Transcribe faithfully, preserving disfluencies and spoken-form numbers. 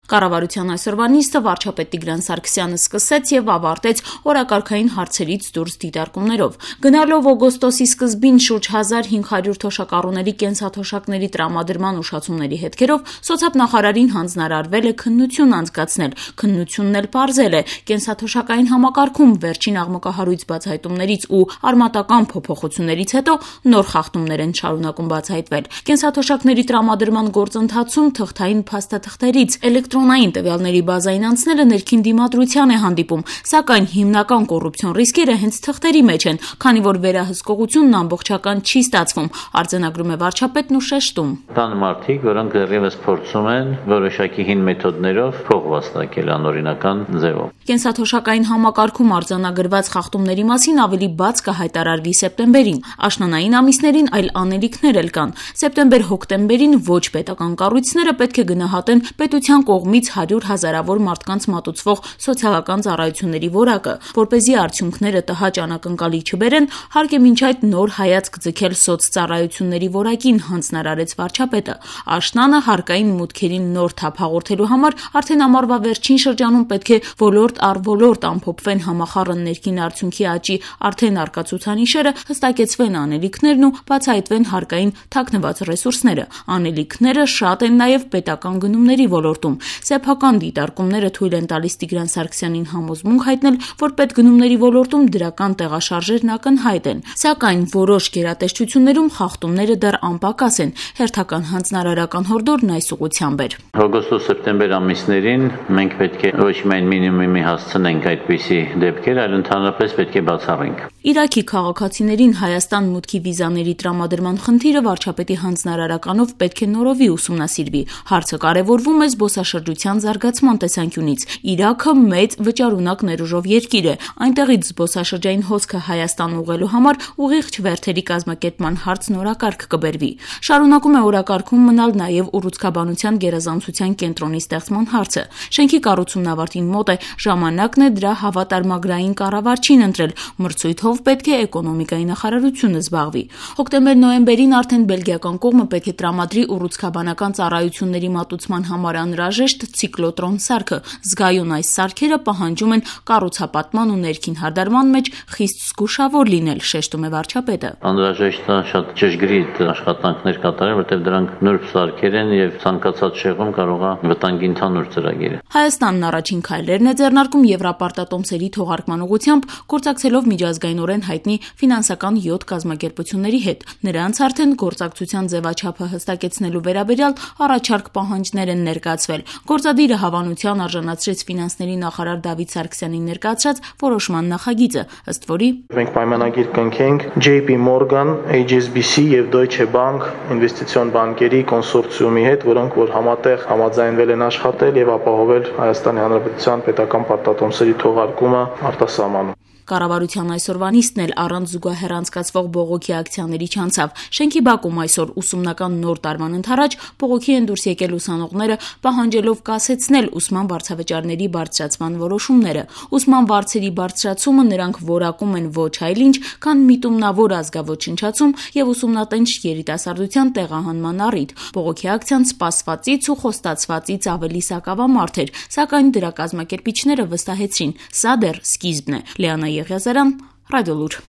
Կառավարության այսօրվա նիստը վարչապետ Տիգրան Սարգսյանը սկսեց եւ ավարտեց օրակարգային հարցերից դուրս դիտարկումներով։ Գնալով օգոստոսի սկզբին շուրջ հազար հինգ հարյուր թոշակառուների կենսաթոշակների տրամադրման ուշացումների հետքերով սոցիալնախարարին հանձնարարվել է քննություն անցկացնել։ Քննությունն էլ պարզել է կենսաթոշակային համակարգում վերջին աղմկահարույց բացահայտումներից ու արմատական փոփոխություններից հետո նոր խախտումներ են շարունակում բացահայտվել։ Կենսաթոշակների տրամադրման գործընթացում թղթային փաստաթղթերից էլեկտրոնային տվյալների բազային անցնելը ներքին դիմադրության է հանդիպում, սակայն հիմնական կոռուպցիոն ռիսկերը հենց թղթերի մեջ են, քանի որ վերահսկողությունն ամբողջական չի ստացվում, արձանագրում է վարչապետն ու շեշտում։ Կան մարդիկ, որոնք դեռևս փորձում են որոշակի հին մեթոդներով փող վաստակել անօրինական ձևով։ Կենսաթոշակային համակարգում արձանագրված խախտումների մասին ավելի բաց կհայտարարվի սեպտեմբերին։ Աշնանային ամիսներին այլ անելիքներ էլ կան։ Սեպտեմբեր-հոկտեմբերին ոչ պետական կառույցները պետք է գնահատեն պետության կողմից հարյուր հազարավոր մարդկանց մատուցվող սոցիալական ծառայությունների որակը, որպեսզի արդյունքները տհաճ անակնկալի չբերեն, հարկ է մինչ այդ նոր հայացք ձգել սոցծառայությունների որակին, հանձնարարեց վարչապետը։ Աշնանը հարկային մուտքերին նոր թափ հաղորդելու համար արդեն ամառվա վերջին շրջանում պետք է ոլորտ առ ոլորտ ամփոփվեն համախառն ներքին արդյունքի աճի արդեն առկա ցուցանիշերը, հստակեցվեն անելիքներն ու բացահայտվեն հարկային թաքնված ռեսուրսները։ Անելիքները շատ են նաև պետական գնումների ոլորտում։ Սեփական դիտարկումները թույլ են տալիս Տիգրան Սարգսյանին համոզմունք հայտնել, որ պետգնումների ոլորտում դրական տեղաշարժերն ակնհայտ են, սակայն որոշ գերատեսչություններում խախտումները դեռ անպակաս են։ Հերթական հանձնարարական հորդորն այս ուղղությամբ էր։ Օգոստոս-սեպտեմբեր ամիսներին մենք պետք է ոչ միայն մինիմումի հասցնենք այդպիսի դեպքեր, այլ ընդհանրապես պետք է բացառենք։ Իրաքի քաղաքացիներին Հայաստան մուտքի վիզաների տրամադրման խնդիրը վարչապետի հանձնարարականով պետք է նորովի ուսումնասիրվի։ Հարցը կարևորվում է զբոսաշրջության զարգացման տեսանկյունից։ Իրաքը մեծ վճարունակ ներուժով երկիր է։ Այնտեղից զբոսաշրջային հոսքը Հայաստան ուղղելու համար ուղիղ չվերթերի կազմակերպման հարցն օրակարգ կբերվի։ Շարունակում է օրակարգում մնալ նաև ուռուցքաբանության գերազանցության կենտրոնի ստեղծման հարցը։ Շենքի կառուցումն ավարտին մոտ է, ժամանակն է դրա հավատարմագրային կառավարչին ընտրել։ Մրցույթով պետք է էկոնոմիկայի նախարարությունը զբաղվի։ Հոկտեմբեր-նոյեմբերին արդեն բելգիական կողմը պետք է տրամադրի ուռուցքաբանական ծառայությունների մատուցման համար անհրաժեշտ ցիկլոտրոն սարքը։ Զգայուն այս սարքերը պահանջում են կառուցապատման ու ներքին հարդարման մեջ խիստ զգուշավոր լինել, շեշտում է վարչապետը։ Անհրաժեշտ է շատ ճշգրիտ աշխատանքներ կատարել, որտեղ դրանք նուրբ սարքեր են եւ ցանկացած շեղում կարող է վտանգի ընդհանուր ծրագիր։ Հայաստանն առաջին քայլերն է ձեռնարկում Եվրապարտատոմսերի թողարկման ուղղությամբ, գործակցելով միջազգայինորեն հայտնի ֆինանսական յոթ կազմակերպությունների հետ։ Նրանց արդեն գործակցության ձևաչափը հստակեցնելու վերաբերյալ առաջարկ պահանջներ են ներկայացվել։ Գործադիրը հավանության արժանացրեց ֆինանսների նախարար Դավիթ Սարգսյանին ներկայացրած որոշման նախագիծը, ըստ որի մենք պայմանագիր կնքենք J P Morgan, H S B C եւ Deutsche Bank ինվեստիցիոն բանկերի կոնսորցիումի հետ, որոնք որ համատեղ համաձայնվել են աշխատել եւ ապահովել Հայաստանի Հանրապետության պետական պարտատոմսերի թողարկումը արտասահմանում։ Կառավարության այսօրվա նիստն էլ առանց զուգահեռ անցկացվող բողոքի ակցիաների չանցավ։ Շենքի բակում այսօր ուսումնական նոր տարվան ընթരാճ բողոքի են դուրս եկել ուսանողները, պահանջելով կասեցնել ուսման վարձավճարների բարձրացման որոշումները։ Ուսման վարձերի բարձրացումը նրանք որակում են ոչ այլ ինչ, քան միտումնավոր ազգաոչնչացում եւ ուսումնատենչ երիտասարդության տեղահանման առիթ։ Բողոքի ակցիան սպասվածից ու խոստացվածից ավելի սակավամարդ էր, սակայն դրա կազմակերպիչները վստահեցրին՝ սա դեռ սկիզբն է։ Լիանա Եղիազարյան, Ռադիոլուր։